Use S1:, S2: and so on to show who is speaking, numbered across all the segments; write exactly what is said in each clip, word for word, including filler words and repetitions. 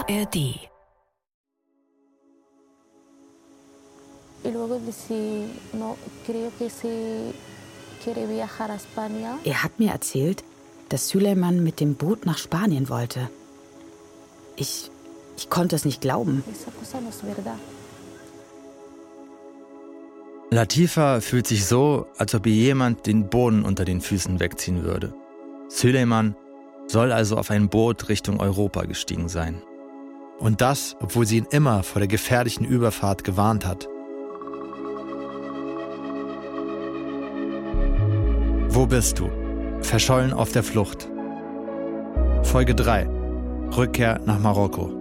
S1: R D.
S2: Er hat mir erzählt, dass Süleyman mit dem Boot nach Spanien wollte. Ich, ich konnte es nicht glauben.
S3: Latifa fühlt sich so, als ob ihr jemand den Boden unter den Füßen wegziehen würde. Süleyman soll also auf ein Boot Richtung Europa gestiegen sein. Und das, obwohl sie ihn immer vor der gefährlichen Überfahrt gewarnt hat. Wo bist du? Verschollen auf der Flucht. Folge drei. Rückkehr nach Marokko.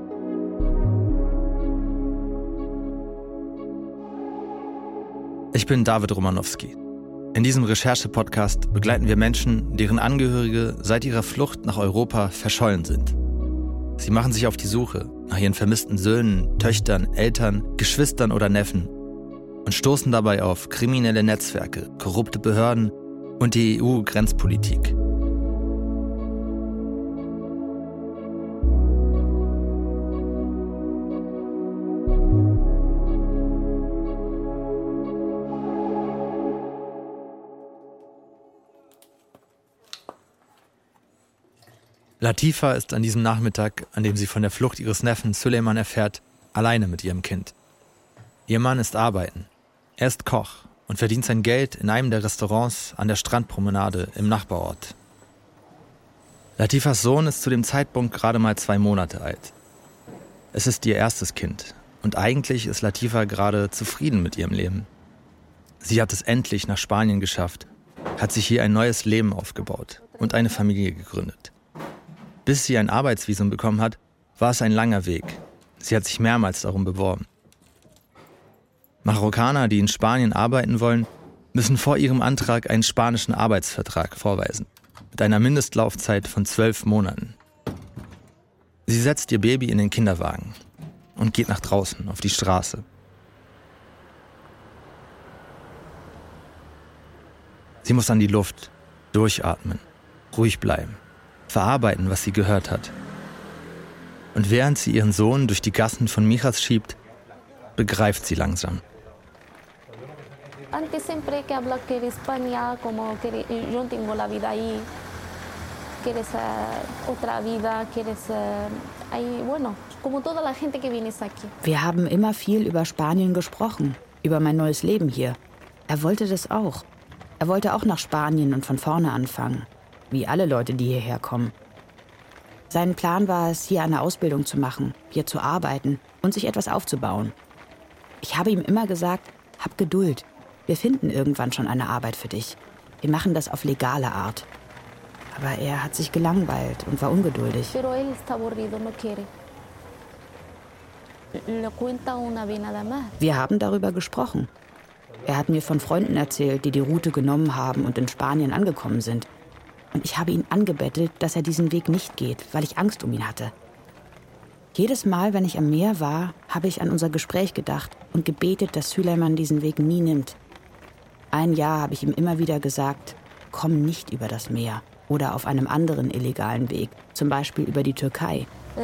S3: Ich bin David Romanowski. In diesem Recherche-Podcast begleiten wir Menschen, deren Angehörige seit ihrer Flucht nach Europa verschollen sind. Sie machen sich auf die Suche nach ihren vermissten Söhnen, Töchtern, Eltern, Geschwistern oder Neffen und stoßen dabei auf kriminelle Netzwerke, korrupte Behörden und die E U-Grenzpolitik. Latifa ist an diesem Nachmittag, an dem sie von der Flucht ihres Neffen Süleyman erfährt, alleine mit ihrem Kind. Ihr Mann ist arbeiten. Er ist Koch und verdient sein Geld in einem der Restaurants an der Strandpromenade im Nachbarort. Latifas Sohn ist zu dem Zeitpunkt gerade mal zwei Monate alt. Es ist ihr erstes Kind und eigentlich ist Latifa gerade zufrieden mit ihrem Leben. Sie hat es endlich nach Spanien geschafft, hat sich hier ein neues Leben aufgebaut und eine Familie gegründet. Bis sie ein Arbeitsvisum bekommen hat, war es ein langer Weg. Sie hat sich mehrmals darum beworben. Marokkaner, die in Spanien arbeiten wollen, müssen vor ihrem Antrag einen spanischen Arbeitsvertrag vorweisen, mit einer Mindestlaufzeit von zwölf Monaten. Sie setzt ihr Baby in den Kinderwagen und geht nach draußen auf die Straße. Sie muss an die Luft, durchatmen, ruhig bleiben, verarbeiten, was sie gehört hat. Und während sie ihren Sohn durch die Gassen von Mijas schiebt, begreift sie langsam.
S2: Wir haben immer viel über Spanien gesprochen, über mein neues Leben hier. Er wollte das auch. Er wollte auch nach Spanien und von vorne anfangen. Wie alle Leute, die hierher kommen. Sein Plan war es, hier eine Ausbildung zu machen, hier zu arbeiten und sich etwas aufzubauen. Ich habe ihm immer gesagt, hab Geduld. Wir finden irgendwann schon eine Arbeit für dich. Wir machen das auf legale Art. Aber er hat sich gelangweilt und war ungeduldig. Wir haben darüber gesprochen. Er hat mir von Freunden erzählt, die die Route genommen haben und in Spanien angekommen sind. Und ich habe ihn angebettelt, dass er diesen Weg nicht geht, weil ich Angst um ihn hatte. Jedes Mal, wenn ich am Meer war, habe ich an unser Gespräch gedacht und gebetet, dass Süleyman diesen Weg nie nimmt. Ein Jahr habe ich ihm immer wieder gesagt, komm nicht über das Meer oder auf einem anderen illegalen Weg, zum Beispiel über die Türkei.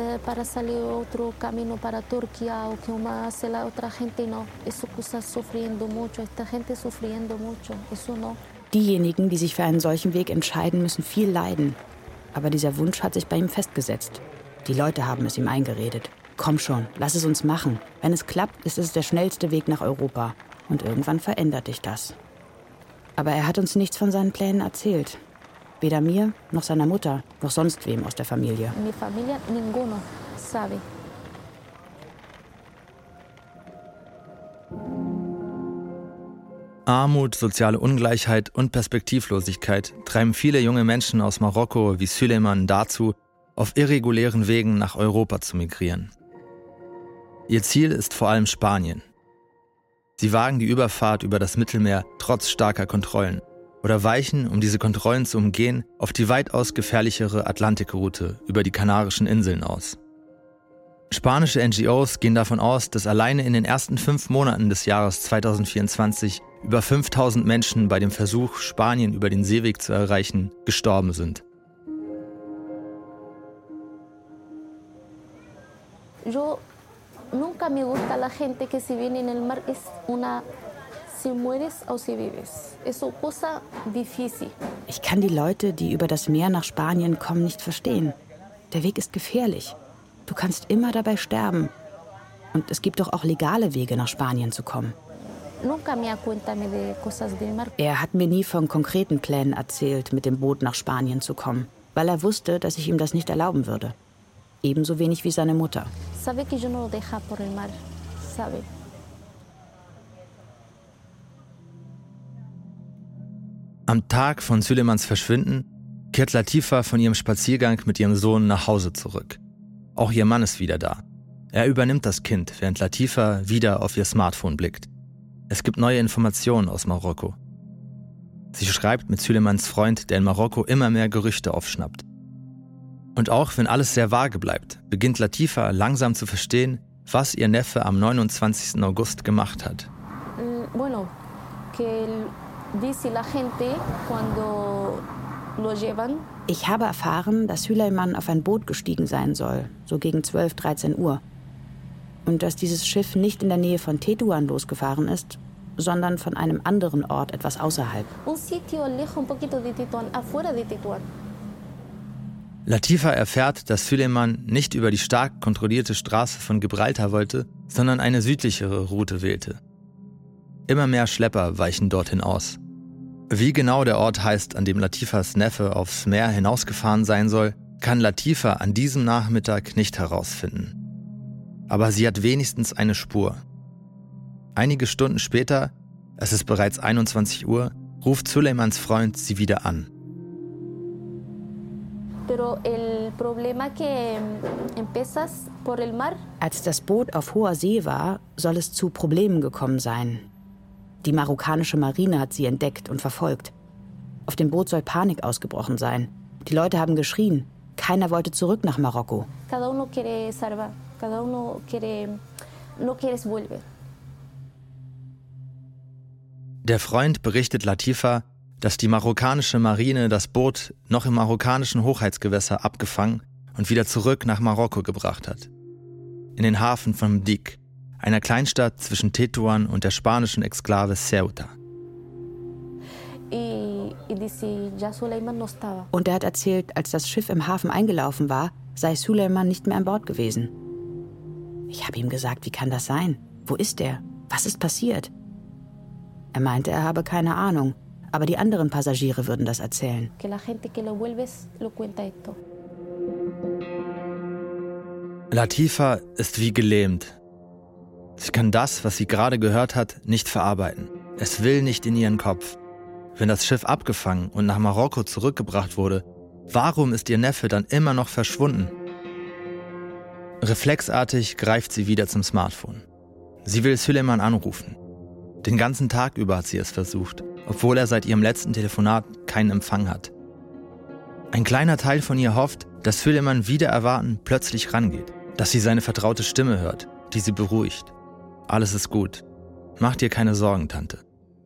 S2: Diejenigen, die sich für einen solchen Weg entscheiden, müssen viel leiden. Aber dieser Wunsch hat sich bei ihm festgesetzt. Die Leute haben es ihm eingeredet. Komm schon, lass es uns machen. Wenn es klappt, ist es der schnellste Weg nach Europa. Und irgendwann verändert dich das. Aber er hat uns nichts von seinen Plänen erzählt. Weder mir, noch seiner Mutter, noch sonst wem aus der Familie.
S4: Mi familia, ninguno sabe.
S3: Armut, soziale Ungleichheit und Perspektivlosigkeit treiben viele junge Menschen aus Marokko wie Süleyman dazu, auf irregulären Wegen nach Europa zu migrieren. Ihr Ziel ist vor allem Spanien. Sie wagen die Überfahrt über das Mittelmeer trotz starker Kontrollen oder weichen, um diese Kontrollen zu umgehen, auf die weitaus gefährlichere Atlantikroute über die Kanarischen Inseln aus. Spanische N G Os gehen davon aus, dass alleine in den ersten fünf Monaten des Jahres zweitausendvierundzwanzig über fünftausend Menschen bei dem Versuch, Spanien über den Seeweg zu erreichen, gestorben sind.
S4: Yo nunca me gusta la gente que si viene en el mar es una si mueres o si vives. Es una cosa difícil.
S2: Ich kann die Leute, die über das Meer nach Spanien kommen, nicht verstehen. Der Weg ist gefährlich. Du kannst immer dabei sterben. Und es gibt doch auch legale Wege, nach Spanien zu kommen. Er hat mir nie von konkreten Plänen erzählt, mit dem Boot nach Spanien zu kommen, weil er wusste, dass ich ihm das nicht erlauben würde. Ebenso wenig wie seine Mutter.
S3: Am Tag von Süleymans Verschwinden kehrt Latifa von ihrem Spaziergang mit ihrem Sohn nach Hause zurück. Auch ihr Mann ist wieder da. Er übernimmt das Kind, während Latifa wieder auf ihr Smartphone blickt. Es gibt neue Informationen aus Marokko. Sie schreibt mit Süleymans Freund, der in Marokko immer mehr Gerüchte aufschnappt. Und auch wenn alles sehr vage bleibt, beginnt Latifa langsam zu verstehen, was ihr Neffe am neunundzwanzigsten August gemacht hat.
S4: Bueno, que dice la gente cuando lo llevan.
S2: Ich habe erfahren, dass Süleyman auf ein Boot gestiegen sein soll, so gegen zwölf, dreizehn Uhr. Und dass dieses Schiff nicht in der Nähe von Tetuan losgefahren ist, sondern von einem anderen Ort etwas außerhalb.
S4: Un sitio lejos un poquito de Tetuan, afuera de Tetuan.
S3: Latifa erfährt, dass Süleyman nicht über die stark kontrollierte Straße von Gibraltar wollte, sondern eine südlichere Route wählte. Immer mehr Schlepper weichen dorthin aus. Wie genau der Ort heißt, an dem Latifas Neffe aufs Meer hinausgefahren sein soll, kann Latifa an diesem Nachmittag nicht herausfinden. Aber sie hat wenigstens eine Spur. Einige Stunden später, es ist bereits einundzwanzig Uhr, ruft Süleymans Freund sie wieder an.
S2: Als das Boot auf hoher See war, soll es zu Problemen gekommen sein. Die marokkanische Marine hat sie entdeckt und verfolgt. Auf dem Boot soll Panik ausgebrochen sein. Die Leute haben geschrien. Keiner wollte zurück nach Marokko.
S4: Cada uno quiere salvar, cada uno quiere, no quieres volver.
S3: Der Freund berichtet Latifa, dass die marokkanische Marine das Boot noch im marokkanischen Hochheitsgewässer abgefangen und wieder zurück nach Marokko gebracht hat. In den Hafen von Mdik, einer Kleinstadt zwischen Tetuan und der spanischen Exklave Ceuta.
S2: Und er hat erzählt, als das Schiff im Hafen eingelaufen war, sei Süleyman nicht mehr an Bord gewesen. Ich habe ihm gesagt, wie kann das sein? Wo ist er? Was ist passiert? Er meinte, er habe keine Ahnung, aber die anderen Passagiere würden das erzählen.
S3: Latifa ist wie gelähmt. Sie kann das, was sie gerade gehört hat, nicht verarbeiten. Es will nicht in ihren Kopf. Wenn das Schiff abgefangen und nach Marokko zurückgebracht wurde, warum ist ihr Neffe dann immer noch verschwunden? Reflexartig greift sie wieder zum Smartphone. Sie will Süleyman anrufen. Den ganzen Tag über hat sie es versucht, obwohl er seit ihrem letzten Telefonat keinen Empfang hat. Ein kleiner Teil von ihr hofft, dass Süleyman wider Erwarten plötzlich rangeht, dass sie seine vertraute Stimme hört, die sie beruhigt. Alles ist gut. Mach dir keine Sorgen, Tante.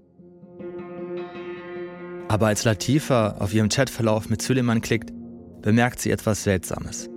S3: Aber als Latifa auf ihrem Chatverlauf mit Süleyman klickt, bemerkt sie etwas Seltsames.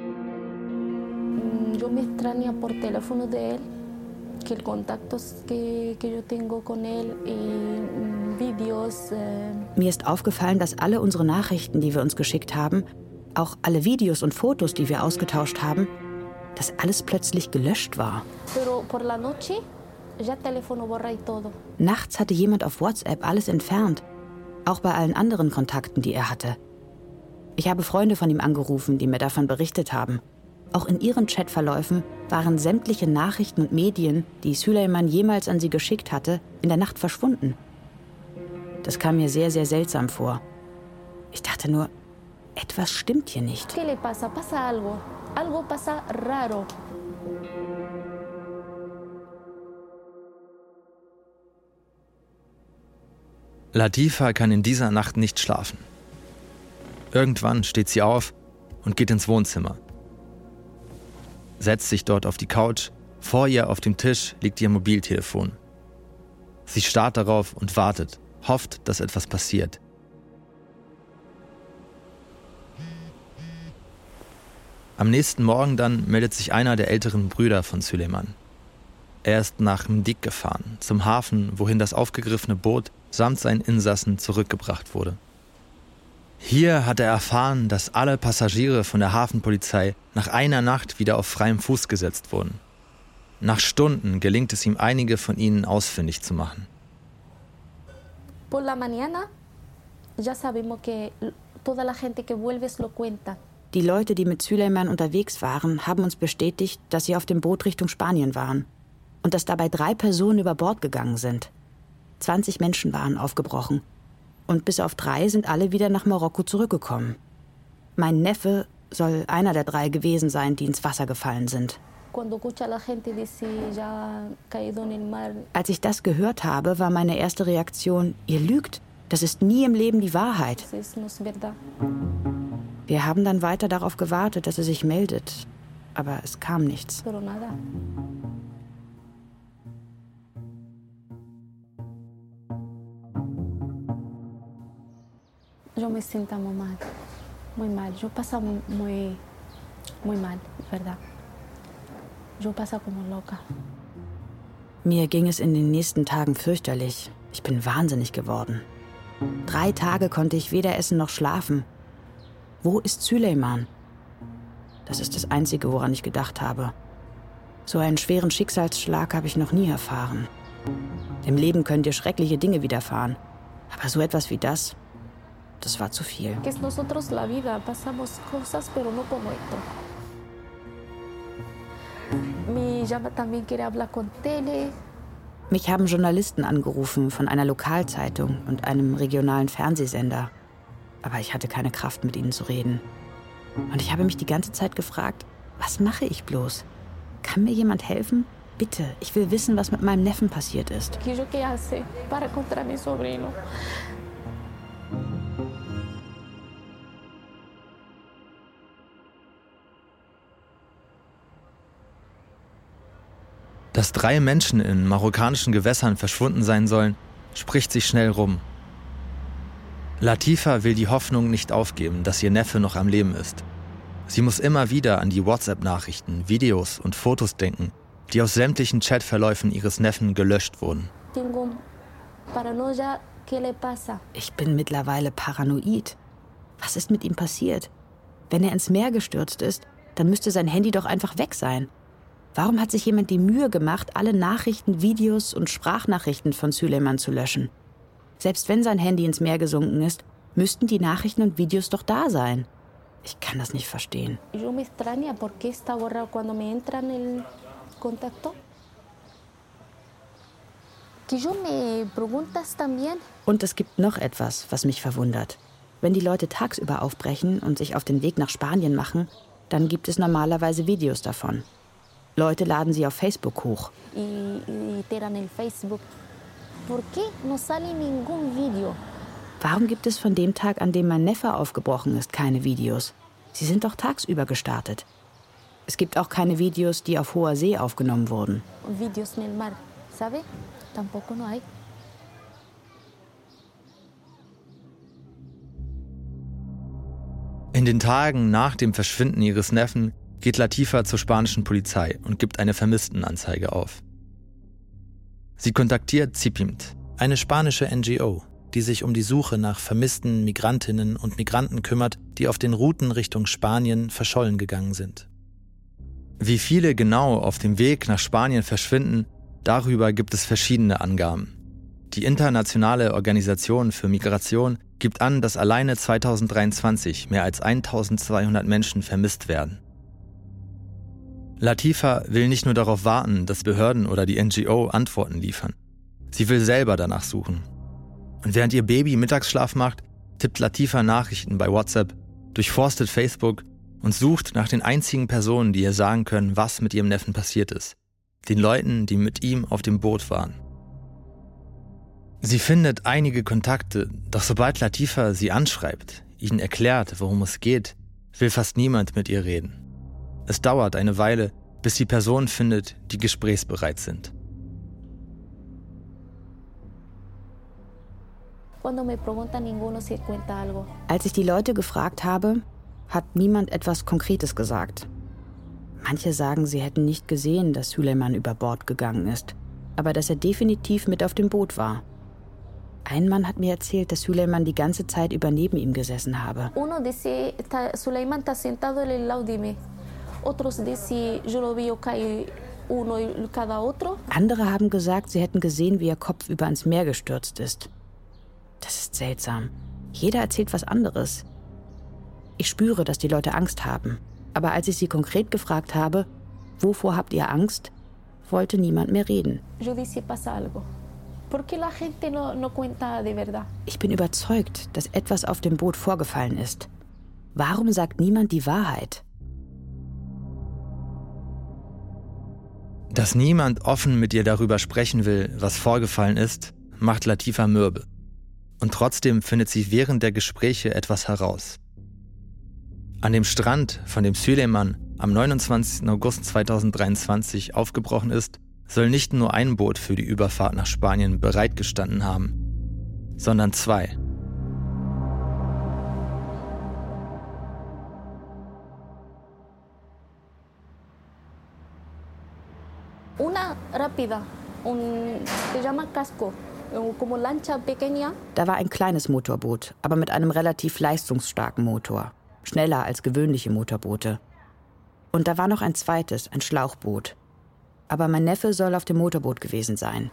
S4: Yo me extraña por teléfono de él, que el contactos que que yo tengo con él y Videos.
S2: Mir ist aufgefallen, dass alle unsere Nachrichten, die wir uns geschickt haben, auch alle Videos und Fotos, die wir ausgetauscht haben, dass alles plötzlich gelöscht war.
S4: Pero por la noche ya teléfono borra y todo.
S2: Nachts hatte jemand auf WhatsApp alles entfernt, auch bei allen anderen Kontakten, die er hatte. Ich habe Freunde von ihm angerufen, die mir davon berichtet haben. Auch in ihren Chatverläufen waren sämtliche Nachrichten und Medien, die Süleyman jemals an sie geschickt hatte, in der Nacht verschwunden. Das kam mir sehr, sehr seltsam vor. Ich dachte nur, etwas stimmt hier nicht.
S4: ¿Qué le pasa? Pasa algo. Algo pasa raro.
S3: Latifa kann in dieser Nacht nicht schlafen. Irgendwann steht sie auf und geht ins Wohnzimmer. Setzt sich dort auf die Couch, vor ihr auf dem Tisch liegt ihr Mobiltelefon. Sie starrt darauf und wartet, hofft, dass etwas passiert. Am nächsten Morgen dann meldet sich einer der älteren Brüder von Süleyman. Er ist nach Mdik gefahren, zum Hafen, wohin das aufgegriffene Boot samt seinen Insassen zurückgebracht wurde. Hier hat er erfahren, dass alle Passagiere von der Hafenpolizei nach einer Nacht wieder auf freiem Fuß gesetzt wurden. Nach Stunden gelingt es ihm, einige von ihnen ausfindig zu machen.
S4: Por la mañana ya sabemos que toda la gente que vuelve lo cuenta.
S2: Die Leute, die mit Süleyman unterwegs waren, haben uns bestätigt, dass sie auf dem Boot Richtung Spanien waren und dass dabei drei Personen über Bord gegangen sind. zwanzig Menschen waren aufgebrochen und bis auf drei sind alle wieder nach Marokko zurückgekommen. Mein Neffe soll einer der drei gewesen sein, die ins Wasser gefallen sind. Als ich das gehört habe, war meine erste Reaktion, ihr lügt, das ist nie im Leben die Wahrheit. Wir haben dann weiter darauf gewartet, dass er sich meldet, aber es kam nichts.
S4: Yo me siento muy mal, muy mal. Yo paso muy, muy mal, verdad. Yo paso como loca.
S2: Mir ging es in den nächsten Tagen fürchterlich. Ich bin wahnsinnig geworden. Drei Tage konnte ich weder essen noch schlafen. Wo ist Süleyman? Das ist das Einzige, woran ich gedacht habe. So einen schweren Schicksalsschlag habe ich noch nie erfahren. Im Leben können dir schreckliche Dinge widerfahren. Aber so etwas wie das, das war zu viel. Mich haben Journalisten angerufen von einer Lokalzeitung und einem regionalen Fernsehsender. Aber ich hatte keine Kraft, mit ihnen zu reden. Und ich habe mich die ganze Zeit gefragt, was mache ich bloß? Kann mir jemand helfen? Bitte, ich will wissen, was mit meinem Neffen passiert ist.
S3: Dass drei Menschen in marokkanischen Gewässern verschwunden sein sollen, spricht sich schnell rum. Latifa will die Hoffnung nicht aufgeben, dass ihr Neffe noch am Leben ist. Sie muss immer wieder an die WhatsApp-Nachrichten, Videos und Fotos denken, die aus sämtlichen Chatverläufen ihres Neffen gelöscht wurden.
S2: Ich bin mittlerweile paranoid. Was ist mit ihm passiert? Wenn er ins Meer gestürzt ist, dann müsste sein Handy doch einfach weg sein. Warum hat sich jemand die Mühe gemacht, alle Nachrichten, Videos und Sprachnachrichten von Süleyman zu löschen? Selbst wenn sein Handy ins Meer gesunken ist, müssten die Nachrichten und Videos doch da sein. Ich kann das nicht verstehen. Und es gibt noch etwas, was mich verwundert. Wenn die Leute tagsüber aufbrechen und sich auf den Weg nach Spanien machen, dann gibt es normalerweise Videos davon. Leute laden sie auf Facebook hoch. Warum gibt es von dem Tag, an dem mein Neffe aufgebrochen ist, keine Videos? Sie sind doch tagsüber gestartet. Es gibt auch keine Videos, die auf hoher See aufgenommen wurden.
S3: In den Tagen nach dem Verschwinden ihres Neffen geht Latifa zur spanischen Polizei und gibt eine Vermisstenanzeige auf. Sie kontaktiert CIPIMT, eine spanische N G O, die sich um die Suche nach vermissten Migrantinnen und Migranten kümmert, die auf den Routen Richtung Spanien verschollen gegangen sind. Wie viele genau auf dem Weg nach Spanien verschwinden, darüber gibt es verschiedene Angaben. Die Internationale Organisation für Migration gibt an, dass alleine zweitausenddreiundzwanzig mehr als eintausendzweihundert Menschen vermisst werden. Latifa will nicht nur darauf warten, dass Behörden oder die N G O Antworten liefern. Sie will selber danach suchen. Und während ihr Baby Mittagsschlaf macht, tippt Latifa Nachrichten bei WhatsApp, durchforstet Facebook und sucht nach den einzigen Personen, die ihr sagen können, was mit ihrem Neffen passiert ist. Den Leuten, die mit ihm auf dem Boot waren. Sie findet einige Kontakte, doch sobald Latifa sie anschreibt, ihnen erklärt, worum es geht, will fast niemand mit ihr reden. Es dauert eine Weile, bis sie Personen findet, die gesprächsbereit sind.
S2: Als ich die Leute gefragt habe, hat niemand etwas Konkretes gesagt. Manche sagen, sie hätten nicht gesehen, dass Süleyman über Bord gegangen ist, aber dass er definitiv mit auf dem Boot war. Ein Mann hat mir erzählt, dass Süleyman die ganze Zeit über neben ihm gesessen habe.
S4: Uno dice, Süleyman está sentado al lado de mí. Otros dicen, yo lo veo caer uno y cada otro.
S2: Andere haben gesagt, sie hätten gesehen, wie er kopfüber ins Meer gestürzt ist. Das ist seltsam. Jeder erzählt was anderes. Ich spüre, dass die Leute Angst haben. Aber als ich sie konkret gefragt habe, wovor habt ihr Angst, wollte niemand mehr reden.
S4: Yo dice, pasa algo. ¿Por qué la gente no, no cuenta de verdad?
S2: Ich bin überzeugt, dass etwas auf dem Boot vorgefallen ist. Warum sagt niemand die Wahrheit?
S3: Dass niemand offen mit ihr darüber sprechen will, was vorgefallen ist, macht Latifa mürbe. Und trotzdem findet sie während der Gespräche etwas heraus. An dem Strand, von dem Süleyman am neunundzwanzigsten August zweitausenddreiundzwanzig aufgebrochen ist, soll nicht nur ein Boot für die Überfahrt nach Spanien bereitgestanden haben, sondern zwei.
S4: Una rápida, un, se llama casco, como lancha pequeña.
S2: Da war ein kleines Motorboot, aber mit einem relativ leistungsstarken Motor. Schneller als gewöhnliche Motorboote. Und da war noch ein zweites, ein Schlauchboot. Aber mein Neffe soll auf dem Motorboot gewesen sein.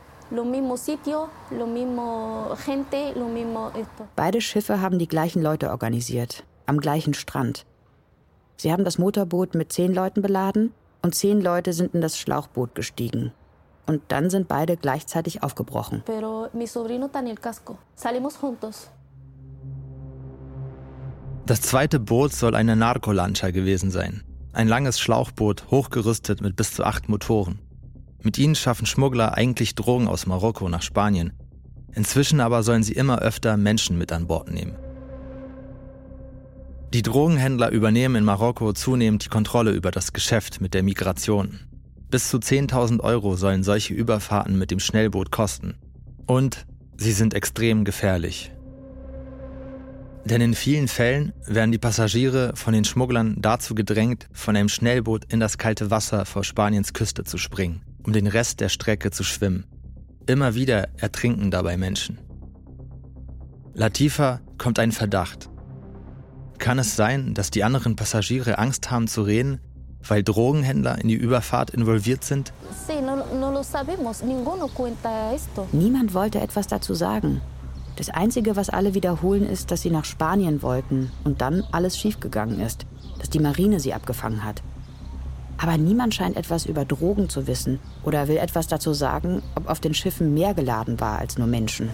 S2: Beide Schiffe haben die gleichen Leute organisiert, am gleichen Strand. Sie haben das Motorboot mit zehn Leuten beladen und zehn Leute sind in das Schlauchboot gestiegen. Und dann sind beide gleichzeitig aufgebrochen.
S3: Das zweite Boot soll eine Narcolancha gewesen sein. Ein langes Schlauchboot, hochgerüstet mit bis zu acht Motoren. Mit ihnen schaffen Schmuggler eigentlich Drogen aus Marokko nach Spanien. Inzwischen aber sollen sie immer öfter Menschen mit an Bord nehmen. Die Drogenhändler übernehmen in Marokko zunehmend die Kontrolle über das Geschäft mit der Migration. Bis zu zehntausend Euro sollen solche Überfahrten mit dem Schnellboot kosten. Und sie sind extrem gefährlich. Denn in vielen Fällen werden die Passagiere von den Schmugglern dazu gedrängt, von einem Schnellboot in das kalte Wasser vor Spaniens Küste zu springen, um den Rest der Strecke zu schwimmen. Immer wieder ertrinken dabei Menschen. Latifa kommt ein Verdacht. Kann es sein, dass die anderen Passagiere Angst haben zu reden, weil Drogenhändler in die Überfahrt involviert sind?
S2: Niemand wollte etwas dazu sagen. Das Einzige, was alle wiederholen, ist, dass sie nach Spanien wollten und dann alles schiefgegangen ist, dass die Marine sie abgefangen hat. Aber niemand scheint etwas über Drogen zu wissen oder will etwas dazu sagen, ob auf den Schiffen mehr geladen war als nur Menschen.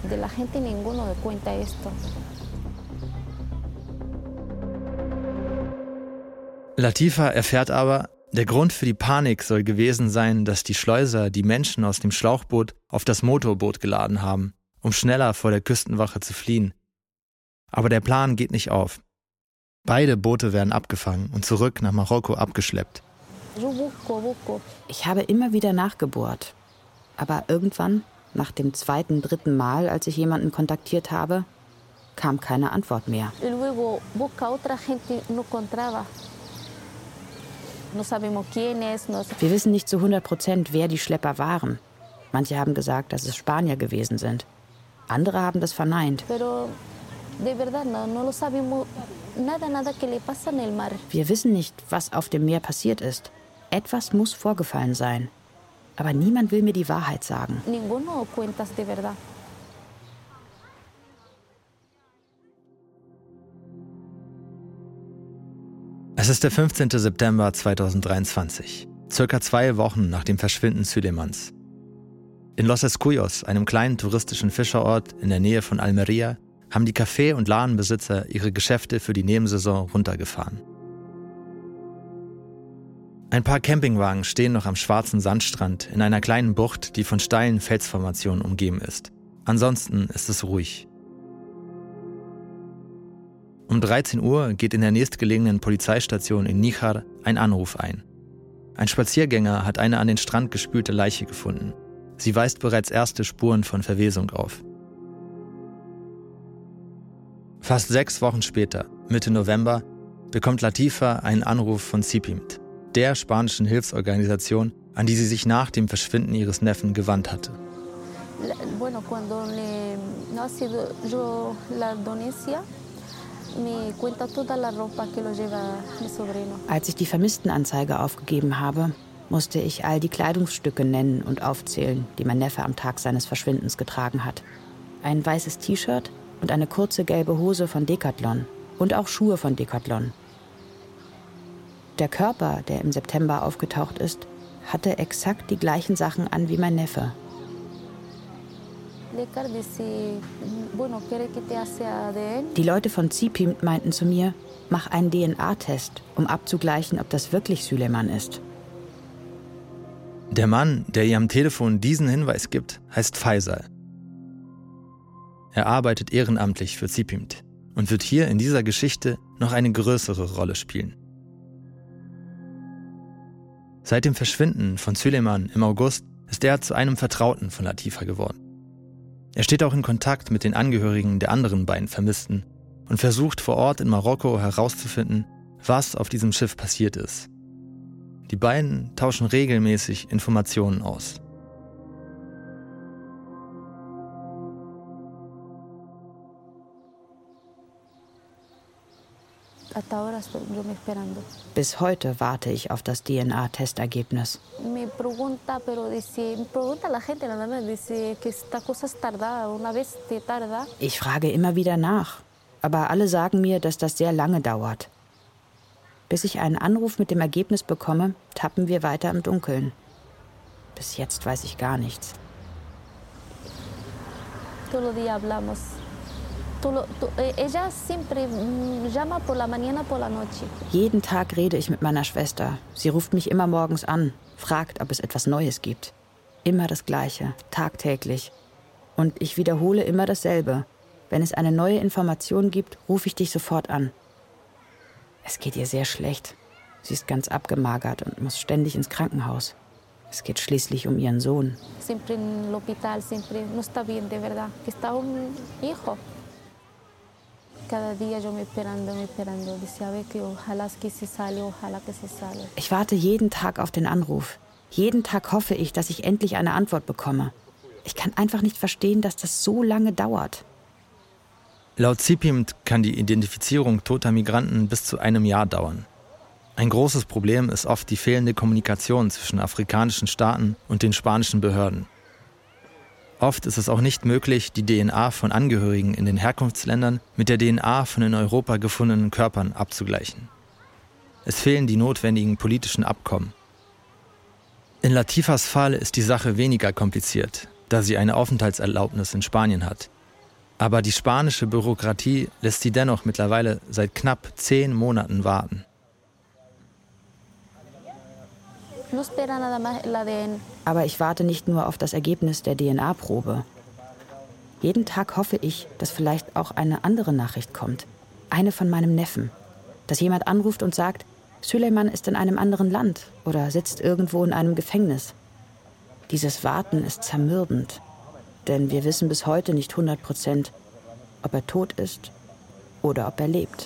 S3: Latifa erfährt aber, der Grund für die Panik soll gewesen sein, dass die Schleuser die Menschen aus dem Schlauchboot auf das Motorboot geladen haben, um schneller vor der Küstenwache zu fliehen. Aber der Plan geht nicht auf. Beide Boote werden abgefangen und zurück nach Marokko abgeschleppt.
S2: Ich habe immer wieder nachgebohrt. Aber irgendwann, nach dem zweiten, dritten Mal, als ich jemanden kontaktiert habe, kam keine Antwort mehr. Wir wissen nicht zu hundert Prozent, wer die Schlepper waren. Manche haben gesagt, dass es Spanier gewesen sind. Andere haben das verneint. Wir wissen nicht, was auf dem Meer passiert ist. Etwas muss vorgefallen sein. Aber niemand will mir die Wahrheit sagen.
S3: Es ist der fünfzehnten September zweitausenddreiundzwanzig, circa zwei Wochen nach dem Verschwinden Süleymans. In Los Escuyos, einem kleinen touristischen Fischerort in der Nähe von Almería, haben die Café- und Ladenbesitzer ihre Geschäfte für die Nebensaison runtergefahren. Ein paar Campingwagen stehen noch am schwarzen Sandstrand in einer kleinen Bucht, die von steilen Felsformationen umgeben ist. Ansonsten ist es ruhig. Um dreizehn Uhr geht in der nächstgelegenen Polizeistation in Níjar ein Anruf ein. Ein Spaziergänger hat eine an den Strand gespülte Leiche gefunden. Sie weist bereits erste Spuren von Verwesung auf. Fast sechs Wochen später, Mitte November, bekommt Latifa einen Anruf von CIPIMT, der spanischen Hilfsorganisation, an die sie sich nach dem Verschwinden ihres Neffen gewandt hatte.
S2: Als ich die Vermisstenanzeige aufgegeben habe, musste ich all die Kleidungsstücke nennen und aufzählen, die mein Neffe am Tag seines Verschwindens getragen hat. Ein weißes T-Shirt und eine kurze gelbe Hose von Decathlon und auch Schuhe von Decathlon. Der Körper, der im September aufgetaucht ist, hatte exakt die gleichen Sachen an wie mein Neffe. Die Leute von CIPIMT meinten zu mir, mach einen D N A-Test, um abzugleichen, ob das wirklich Süleyman ist.
S3: Der Mann, der ihr am Telefon diesen Hinweis gibt, heißt Faisal. Er arbeitet ehrenamtlich für CIPIMT und wird hier in dieser Geschichte noch eine größere Rolle spielen. Seit dem Verschwinden von Süleyman im August ist er zu einem Vertrauten von Latifa geworden. Er steht auch in Kontakt mit den Angehörigen der anderen beiden Vermissten und versucht vor Ort in Marokko herauszufinden, was auf diesem Schiff passiert ist. Die beiden tauschen regelmäßig Informationen aus.
S2: Bis heute warte ich auf das D N A-Testergebnis. Ich frage immer wieder nach, aber alle sagen mir, dass das sehr lange dauert. Bis ich einen Anruf mit dem Ergebnis bekomme, tappen wir weiter im Dunkeln. Bis jetzt weiß ich gar nichts. Jeden Tag rede ich mit meiner Schwester. Sie ruft mich immer morgens an, fragt, ob es etwas Neues gibt. Immer das Gleiche, tagtäglich. Und ich wiederhole immer dasselbe. Wenn es eine neue Information gibt, rufe ich dich sofort an. Es geht ihr sehr schlecht. Sie ist ganz abgemagert und muss ständig ins Krankenhaus. Es geht schließlich um ihren Sohn. Ich warte jeden Tag auf den Anruf. Jeden Tag hoffe ich, dass ich endlich eine Antwort bekomme. Ich kann einfach nicht verstehen, dass das so lange dauert.
S3: Laut CIPIMT kann die Identifizierung toter Migranten bis zu einem Jahr dauern. Ein großes Problem ist oft die fehlende Kommunikation zwischen afrikanischen Staaten und den spanischen Behörden. Oft ist es auch nicht möglich, die D N A von Angehörigen in den Herkunftsländern mit der D N A von in Europa gefundenen Körpern abzugleichen. Es fehlen die notwendigen politischen Abkommen. In Latifas Fall ist die Sache weniger kompliziert, da sie eine Aufenthaltserlaubnis in Spanien hat. Aber die spanische Bürokratie lässt sie dennoch mittlerweile seit knapp zehn Monaten warten.
S2: Aber ich warte nicht nur auf das Ergebnis der D N A-Probe. Jeden Tag hoffe ich, dass vielleicht auch eine andere Nachricht kommt. Eine von meinem Neffen. Dass jemand anruft und sagt, Süleyman ist in einem anderen Land oder sitzt irgendwo in einem Gefängnis. Dieses Warten ist zermürbend. Denn wir wissen bis heute nicht hundert Prozent, ob er tot ist oder ob er lebt.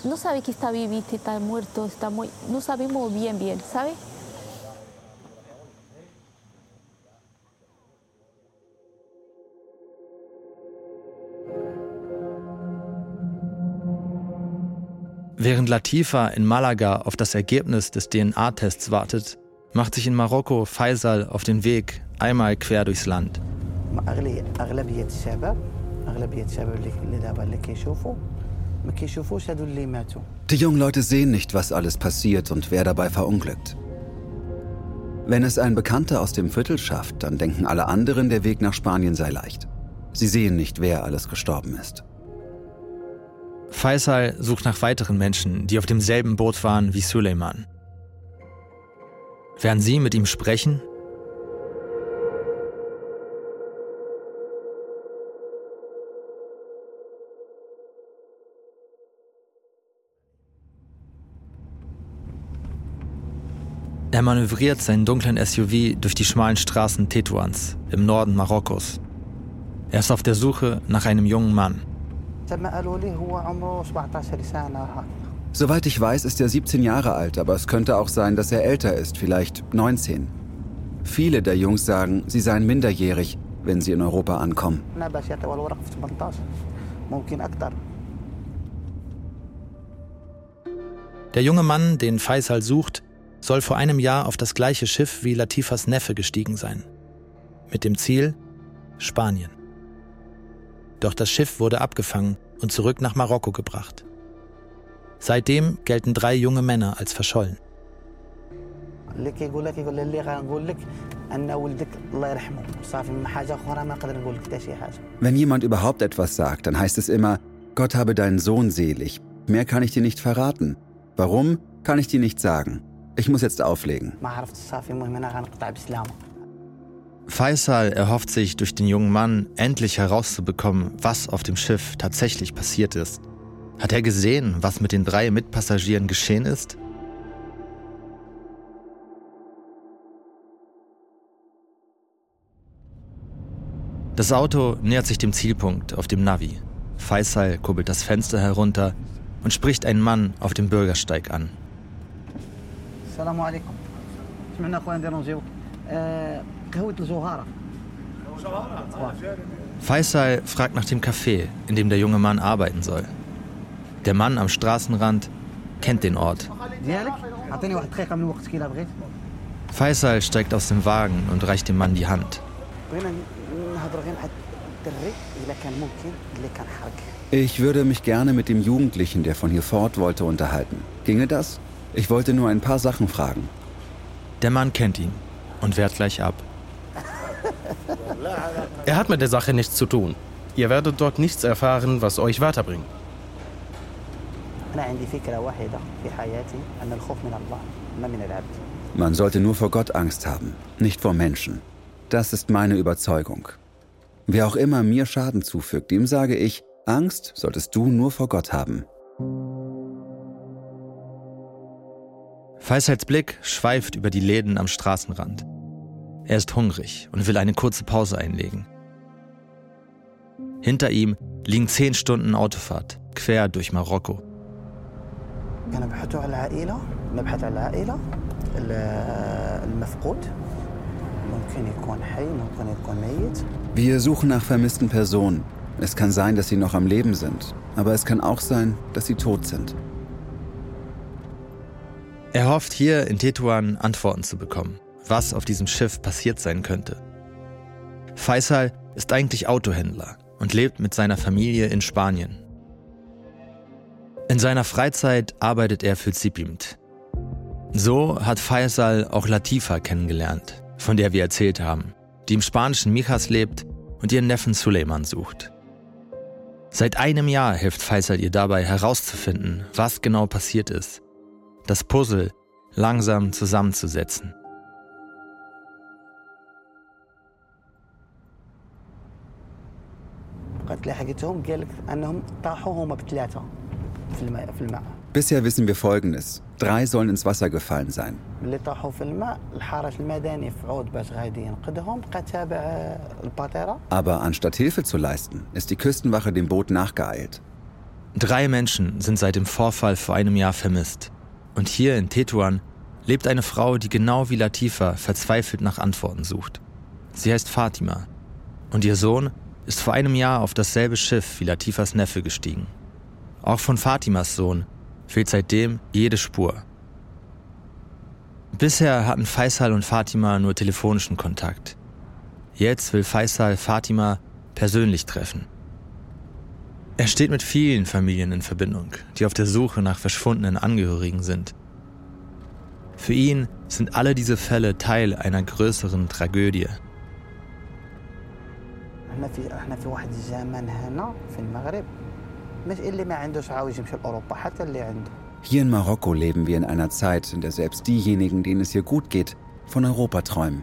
S3: Während Latifa in Malaga auf das Ergebnis des D N A-Tests wartet, macht sich in Marokko Faisal auf den Weg einmal quer durchs Land.
S1: Die jungen Leute sehen nicht, was alles passiert und wer dabei verunglückt. Wenn es ein Bekannter aus dem Viertel schafft, dann denken alle anderen, der Weg nach Spanien sei leicht. Sie sehen nicht, wer alles gestorben ist.
S3: Faisal sucht nach weiteren Menschen, die auf demselben Boot waren wie Süleyman. Werden sie mit ihm sprechen? Er manövriert seinen dunklen S U V durch die schmalen Straßen Tetuans im Norden Marokkos. Er ist auf der Suche nach einem jungen Mann.
S1: Soweit ich weiß, ist er siebzehn Jahre alt, aber es könnte auch sein, dass er älter ist, vielleicht neunzehn. Viele der Jungs sagen, sie seien minderjährig, wenn sie in Europa ankommen.
S3: Der junge Mann, den Faisal sucht, soll vor einem Jahr auf das gleiche Schiff wie Latifas Neffe gestiegen sein. Mit dem Ziel Spanien. Doch das Schiff wurde abgefangen und zurück nach Marokko gebracht. Seitdem gelten drei junge Männer als verschollen.
S1: Wenn jemand überhaupt etwas sagt, dann heißt es immer, Gott habe deinen Sohn selig. Mehr kann ich dir nicht verraten. Warum, kann ich dir nicht sagen. Ich muss jetzt auflegen.
S3: Faisal erhofft sich durch den jungen Mann, endlich herauszubekommen, was auf dem Schiff tatsächlich passiert ist. Hat er gesehen, was mit den drei Mitpassagieren geschehen ist? Das Auto nähert sich dem Zielpunkt auf dem Navi. Faisal kurbelt das Fenster herunter und spricht einen Mann auf dem Bürgersteig an.
S5: Assalamu alaikum.
S3: Faisal fragt nach dem Café, in dem der junge Mann arbeiten soll. Der Mann am Straßenrand kennt den Ort. Faisal steigt aus dem Wagen und reicht dem Mann die Hand.
S1: Ich würde mich gerne mit dem Jugendlichen, der von hier fort wollte, unterhalten. Ginge das? Ich wollte nur ein paar Sachen fragen.
S3: Der Mann kennt ihn und wehrt gleich ab.
S6: Er hat mit der Sache nichts zu tun. Ihr werdet dort nichts erfahren, was euch weiterbringt.
S1: Man sollte nur vor Gott Angst haben, nicht vor Menschen. Das ist meine Überzeugung. Wer auch immer mir Schaden zufügt, dem sage ich, Angst solltest du nur vor Gott haben.
S3: Faisals Blick schweift über die Läden am Straßenrand. Er ist hungrig und will eine kurze Pause einlegen. Hinter ihm liegen zehn Stunden Autofahrt, quer durch Marokko.
S1: Wir suchen nach vermissten Personen. Es kann sein, dass sie noch am Leben sind, aber es kann auch sein, dass sie tot sind.
S3: Er hofft hier in Tetuan Antworten zu bekommen, was auf diesem Schiff passiert sein könnte. Faisal ist eigentlich Autohändler und lebt mit seiner Familie in Spanien. In seiner Freizeit arbeitet er für Zipimt. So hat Faisal auch Latifa kennengelernt, von der wir erzählt haben, die im spanischen Mijas lebt und ihren Neffen Suleiman sucht. Seit einem Jahr hilft Faisal ihr dabei herauszufinden, was genau passiert ist, das Puzzle langsam zusammenzusetzen.
S1: Bisher wissen wir Folgendes. Drei sollen ins Wasser gefallen sein. Aber anstatt Hilfe zu leisten, ist die Küstenwache dem Boot nachgeeilt.
S3: Drei Menschen sind seit dem Vorfall vor einem Jahr vermisst. Und hier in Tetuan lebt eine Frau, die genau wie Latifa verzweifelt nach Antworten sucht. Sie heißt Fatima. Und ihr Sohn ist vor einem Jahr auf dasselbe Schiff wie Latifas Neffe gestiegen. Auch von Fatimas Sohn fehlt seitdem jede Spur. Bisher hatten Faisal und Fatima nur telefonischen Kontakt. Jetzt will Faisal Fatima persönlich treffen. Er steht mit vielen Familien in Verbindung, die auf der Suche nach verschwundenen Angehörigen sind. Für ihn sind alle diese Fälle Teil einer größeren Tragödie.
S1: Hier in Marokko leben wir in einer Zeit, in der selbst diejenigen, denen es hier gut geht, von Europa träumen.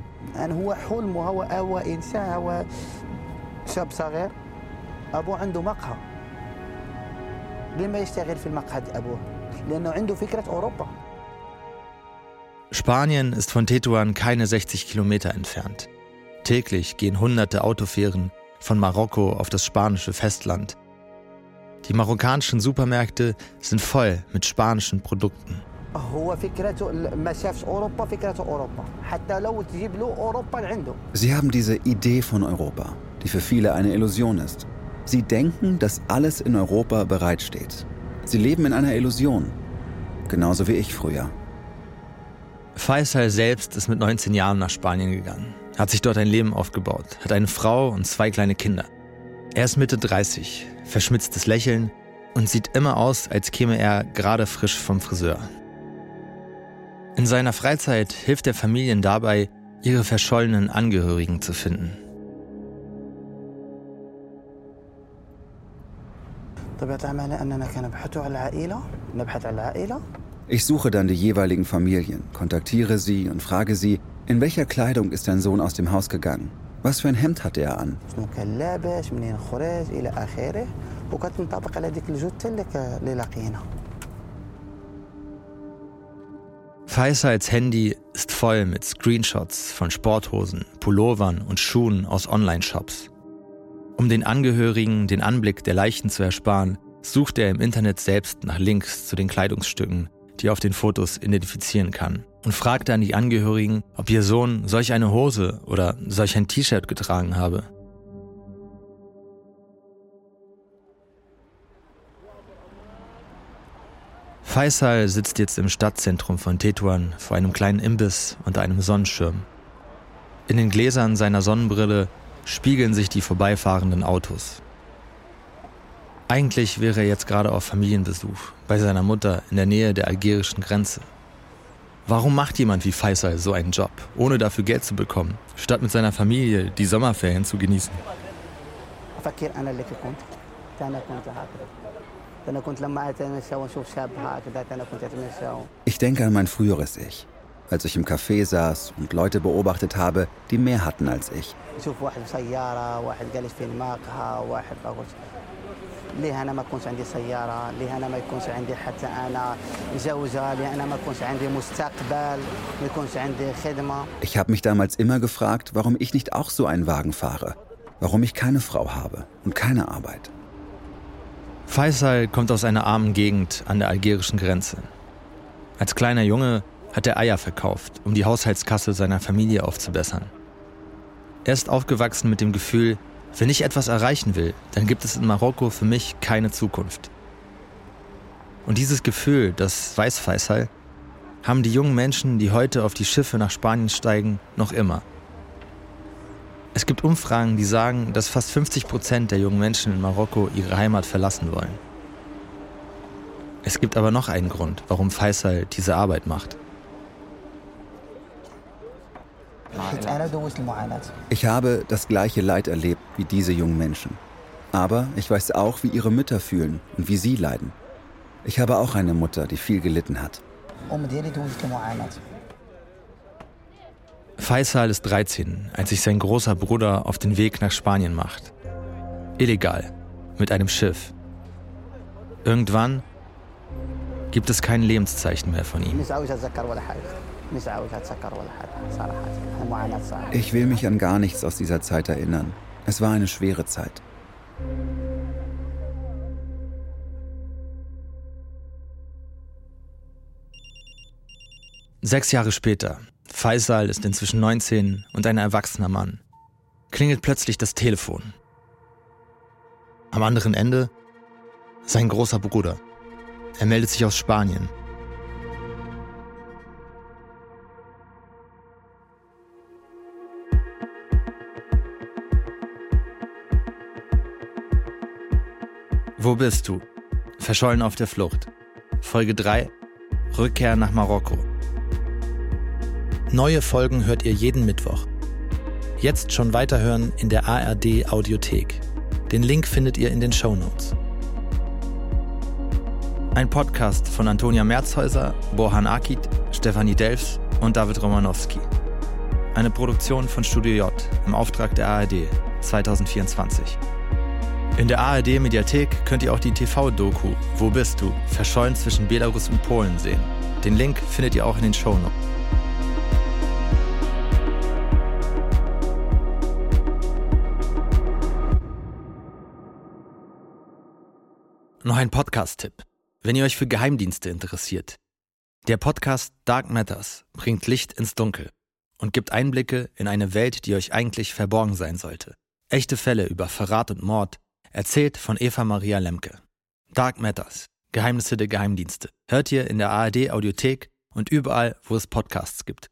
S3: Spanien ist von Tetuan keine sechzig Kilometer entfernt. Täglich gehen hunderte Autofähren von Marokko auf das spanische Festland. Die marokkanischen Supermärkte sind voll mit spanischen Produkten.
S1: Sie haben diese Idee von Europa, die für viele eine Illusion ist. Sie denken, dass alles in Europa bereitsteht. Sie leben in einer Illusion, genauso wie ich früher.
S3: Faisal selbst ist mit neunzehn Jahren nach Spanien gegangen, hat sich dort ein Leben aufgebaut, hat eine Frau und zwei kleine Kinder. Er ist Mitte dreißig, verschmitztes Lächeln und sieht immer aus, als käme er gerade frisch vom Friseur. In seiner Freizeit hilft er Familien dabei, ihre verschollenen Angehörigen zu finden.
S1: Ich suche dann die jeweiligen Familien, kontaktiere sie und frage sie, in welcher Kleidung ist dein Sohn aus dem Haus gegangen? Was für ein Hemd hatte er an?
S3: Faisals Handy ist voll mit Screenshots von Sporthosen, Pullovern und Schuhen aus Online-Shops. Um den Angehörigen den Anblick der Leichen zu ersparen, sucht er im Internet selbst nach Links zu den Kleidungsstücken, die er auf den Fotos identifizieren kann, und fragt dann die Angehörigen, ob ihr Sohn solch eine Hose oder solch ein T-Shirt getragen habe. Faisal sitzt jetzt im Stadtzentrum von Tetuan vor einem kleinen Imbiss unter einem Sonnenschirm. In den Gläsern seiner Sonnenbrille spiegeln sich die vorbeifahrenden Autos. Eigentlich wäre er jetzt gerade auf Familienbesuch bei seiner Mutter in der Nähe der algerischen Grenze. Warum macht jemand wie Faisal so einen Job, ohne dafür Geld zu bekommen, statt mit seiner Familie die Sommerferien zu genießen?
S1: Ich denke an mein früheres Ich, als ich im Café saß und Leute beobachtet habe, die mehr hatten als ich. Ich habe mich damals immer gefragt, warum ich nicht auch so einen Wagen fahre, warum ich keine Frau habe und keine Arbeit.
S3: Faisal kommt aus einer armen Gegend an der algerischen Grenze. Als kleiner Junge hat er Eier verkauft, um die Haushaltskasse seiner Familie aufzubessern. Er ist aufgewachsen mit dem Gefühl, wenn ich etwas erreichen will, dann gibt es in Marokko für mich keine Zukunft. Und dieses Gefühl, das weiß Faisal, haben die jungen Menschen, die heute auf die Schiffe nach Spanien steigen, noch immer. Es gibt Umfragen, die sagen, dass fast fünfzig Prozent der jungen Menschen in Marokko ihre Heimat verlassen wollen. Es gibt aber noch einen Grund, warum Faisal diese Arbeit macht.
S1: Ich habe das gleiche Leid erlebt wie diese jungen Menschen. Aber ich weiß auch, wie ihre Mütter fühlen und wie sie leiden. Ich habe auch eine Mutter, die viel gelitten hat.
S3: Faisal ist dreizehn, als sich sein großer Bruder auf den Weg nach Spanien macht. Illegal, mit einem Schiff. Irgendwann gibt es kein Lebenszeichen mehr von ihm.
S1: Ich will mich an gar nichts aus dieser Zeit erinnern. Es war eine schwere Zeit.
S3: Sechs Jahre später, Faisal ist inzwischen neunzehn und ein erwachsener Mann, klingelt plötzlich das Telefon. Am anderen Ende sein großer Bruder. Er meldet sich aus Spanien. Wo bist du? Verschollen auf der Flucht. Folge drei. Rückkehr nach Marokko. Neue Folgen hört ihr jeden Mittwoch. Jetzt schon weiterhören in der A R D Audiothek. Den Link findet ihr in den Shownotes. Ein Podcast von Antonia Merzhäuser, Borhan Akit, Stefanie Delfs und David Romanowski. Eine Produktion von Studio J im Auftrag der A R D zwanzig vierundzwanzig. In der A R D-Mediathek könnt ihr auch die T V-Doku Wo bist du? Verschollen zwischen Belarus und Polen sehen. Den Link findet ihr auch in den Shownotes. noch ein Podcast-Tipp, wenn ihr euch für Geheimdienste interessiert. Der Podcast Dark Matters bringt Licht ins Dunkel und gibt Einblicke in eine Welt, die euch eigentlich verborgen sein sollte. Echte Fälle über Verrat und Mord, erzählt von Eva Maria Lemke. Dark Matters, Geheimnisse der Geheimdienste, hört ihr in der A R D Audiothek und überall, wo es Podcasts gibt.